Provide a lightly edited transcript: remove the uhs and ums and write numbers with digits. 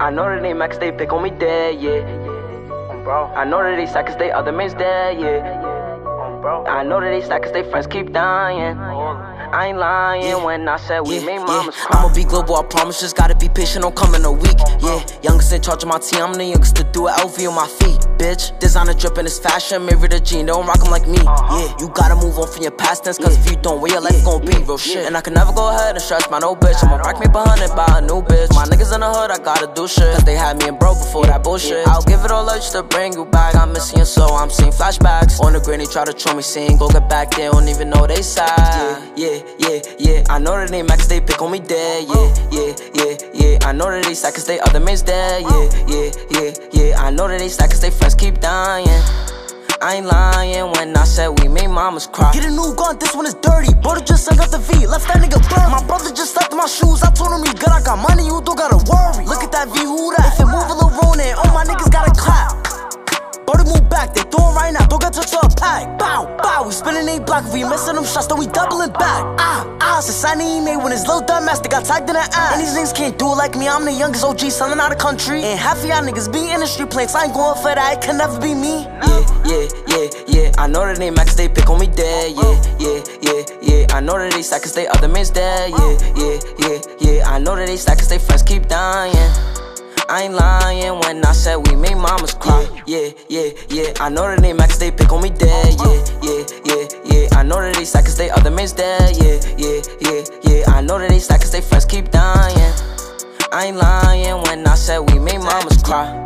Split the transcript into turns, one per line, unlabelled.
I know that they mad cause they pick on me dead, yeah. Bro. I know that they sad cause they other men's dead, yeah. Bro. I know that they sad cause they friends keep dying. I ain't lying when I said we made mamas cry.
I'ma be global, I promise, just gotta be patient, don't come in a week. Youngest in charge of my team, I'm the youngest to do it, LV on my feet, bitch. Designer drip in this fashion, maybe the jean, don't rock 'em like me. You gotta move on from your past tense, cause if you don't, where your life gon' be, real shit. And I can never go ahead and stress my no bitch, I'ma rack me behind it by a new bitch. My niggas in the hood, I gotta do shit, cause they had me in broke before that bullshit. I'll give it all up just to bring you back, I'm missing you so I'm seeing flashbacks. On the granny, try to troll me, saying go get back, they don't even know they sad. I know that they mad cause they pick on me dead, I know that they sad cause they other men's dead, I know that they sad cause they friends keep dying. I ain't lying when I said we made mamas cry.
Get a new gun, this one is dirty. Brother just sung up the V, left that nigga burn. My brother just left my shoes, I told him he good, I got money, you don't gotta worry. Look at that V, who that? If it move a little wrong, then all my niggas gotta clap. Brother move back, they throwin' right now, don't get touched to a pack. Bow, bow, we spinning a block, if we missing them shots, then we doubling back. Society he made when his little dumb ass, they got tagged in the ass. And these niggas can't do it like me, I'm the youngest OG selling out the country. And half of y'all niggas be in the street playing, I ain't going for that, it can never be me.
I know that they mad cause they pick on me dead, I know that they sad cause they other men's dead, I know that they sad cause they friends keep dying. I ain't lying when I said we made mamas cry. I know that they mad cause they pick on me dead, I know that they sad cause they other men's dead, I know that they sad cause they friends keep dying. I ain't lying when I said we made mamas cry.